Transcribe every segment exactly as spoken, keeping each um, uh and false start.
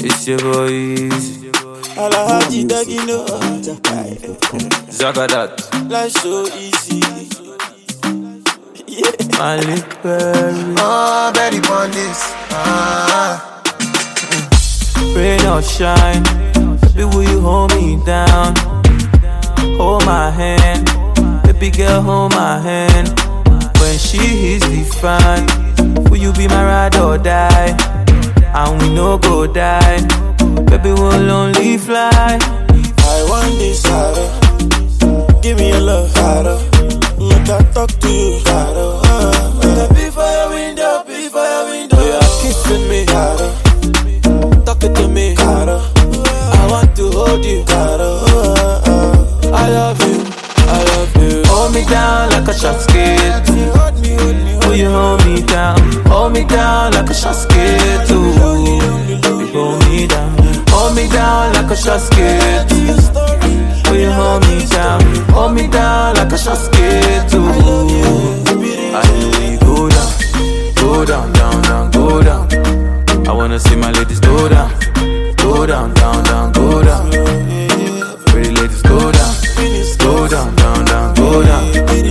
It's your boy Easy. Alhaji Dagino. Zagadat. Life so easy. Yeah. Malik Berry. Oh, Betty on this. Ah. Rain or shine, baby, will you hold me down? Hold my hand, baby girl, hold my hand. When she hits the fan, will you be my ride or die? And we no go die, baby, we'll only fly. I want this harder. Give me your love harder. Make I talk to you harder. Uh, be for your window, be for your window. You are kissing me harder. Talking to me harder. I want to hold you harder. Uh, uh, I love you, I love you. Hold me down like a shot skate. Hold me, hold me, Will you hold me down? Hold me down like a shot skate too. Hold me down. Hold me down like a shot skate. Will you hold me down? Hold me down like a shot skate too. I know you go down, go down, down, down, go down. I wanna see my ladies go down, go down, down, down, go down. Pretty ladies go down, go down, down, down, go down.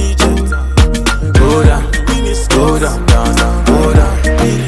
Go down, go down, down, down, go down.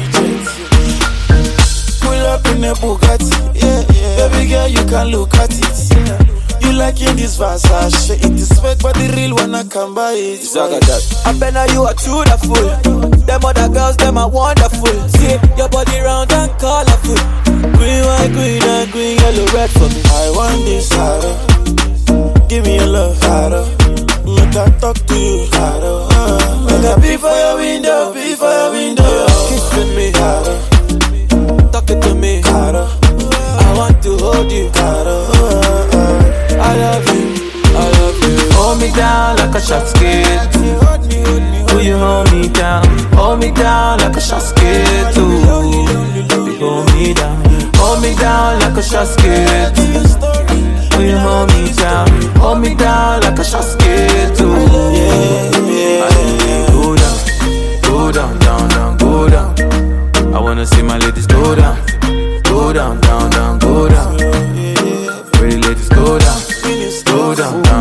Pull up in a Bugatti, yeah, yeah. Baby girl, you can look at it. Yeah. You like in this Versace, it is fake, but the real one I can buy it. Zagadat. I bet now you are true the fool. Them other girls, them are wonderful. See your body round and colorful. Green, white, green, and green, yellow, red for me. I want this harder. Give me your love harder. Make I talk to you harder. Uh, make I be for your window, be for your window. You're kissing me harder. Talking to me harder. I want to hold you harder. Uh, uh, I love you, I love you. Hold me down like a shot skate. Hold me, hold me, Will you hold me down? Hold me down like a shot skate too. Hold me down. Hold me down like a shot skate. Will you hold me down? Hold me down like a shot skate too. yeah, yeah. Go down, go down, down, down, go down. I wanna see my ladies go down, go down, down, down, go down. Pretty ladies go down, go down, down.